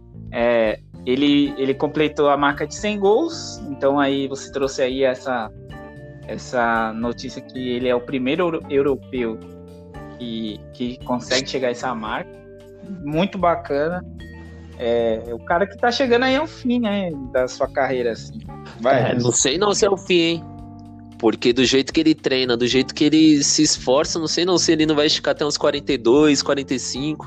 [SPEAKER 3] Ele completou a marca de 100 gols. Então aí você trouxe aí essa notícia que ele é o primeiro europeu que consegue chegar a essa marca. Muito bacana. O cara que tá chegando aí ao fim, né, da sua carreira, assim.
[SPEAKER 2] Não sei não se é o fim, hein? Porque do jeito que ele treina, do jeito que ele se esforça, não sei não se ele não vai esticar até uns 42, 45.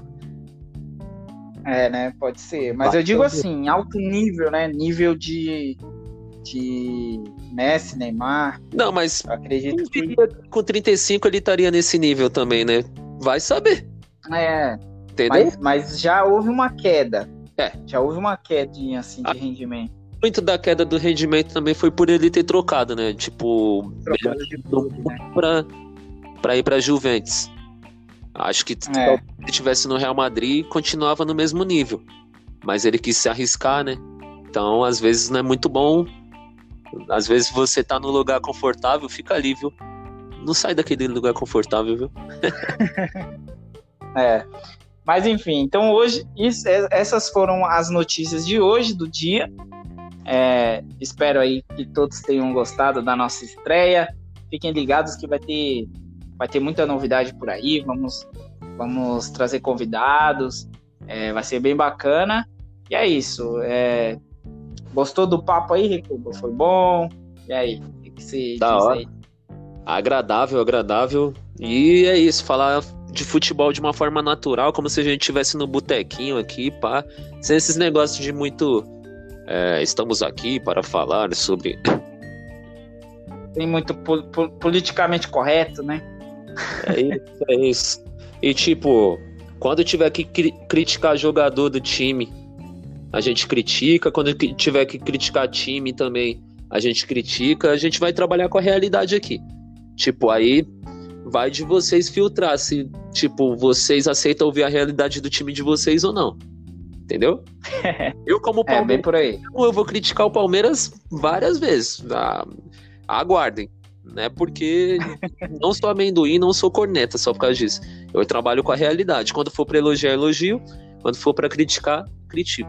[SPEAKER 3] Né, pode ser. Mas eu digo assim, alto nível, né, nível de Messi, Neymar.
[SPEAKER 2] Não, mas
[SPEAKER 3] acredito que
[SPEAKER 2] com 35 ele estaria nesse nível também, né? Vai saber. Entendeu?
[SPEAKER 3] Mas já houve uma queda. Já houve uma quedinha assim de rendimento.
[SPEAKER 2] Muito da queda do rendimento também foi por ele ter trocado, né? Tipo, pra ir pra Juventus. Acho que se ele estivesse no Real Madrid, continuava no mesmo nível. Mas ele quis se arriscar, né? Então, às vezes não é muito bom. Às vezes você tá num lugar confortável, fica ali, viu? Não sai daquele lugar confortável, viu?
[SPEAKER 3] Mas enfim, então hoje, essas foram as notícias de hoje, do dia. Espero aí que todos tenham gostado da nossa estreia. Fiquem ligados que vai ter muita novidade por aí. Vamos trazer convidados. Vai ser bem bacana. E é isso. Gostou do papo aí, Rico? Foi bom? E aí? O que você diz aí?
[SPEAKER 2] Agradável. E é isso, falar de futebol de uma forma natural, como se a gente estivesse no botequinho aqui, pá. Sem esses negócios de muito... estamos aqui para falar sobre...
[SPEAKER 3] Tem muito politicamente correto, né?
[SPEAKER 2] É isso. E tipo, quando tiver que criticar jogador do time, a gente critica. Quando tiver que criticar time também, a gente critica. A gente vai trabalhar com a realidade aqui. Tipo, aí vai de vocês filtrar se, tipo, vocês aceitam ouvir a realidade do time de vocês ou não. Entendeu? Eu, como Palmeiras,
[SPEAKER 3] bem por aí.
[SPEAKER 2] Eu vou criticar o Palmeiras várias vezes. Aguardem. Né? Porque não sou amendoim, não sou corneta só por causa disso. Eu trabalho com a realidade. Quando for pra elogiar, elogio. Quando for pra criticar, critico.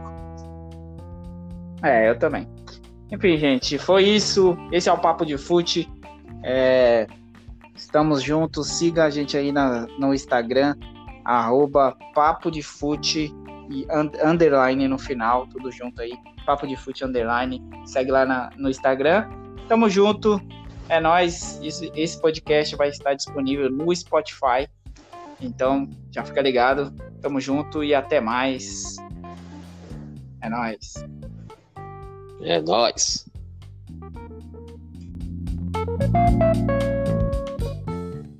[SPEAKER 3] Eu também. Enfim, gente, foi isso. Esse é o Papo de Fute. Estamos juntos. Siga a gente aí no Instagram, @Papo de Fute e underline no final, tudo junto aí. Papo de Fute underline. Segue lá no Instagram. Tamo junto. É nóis. Esse podcast vai estar disponível no Spotify. Então, já fica ligado. Tamo junto e até mais. É nóis.
[SPEAKER 2] É nóis.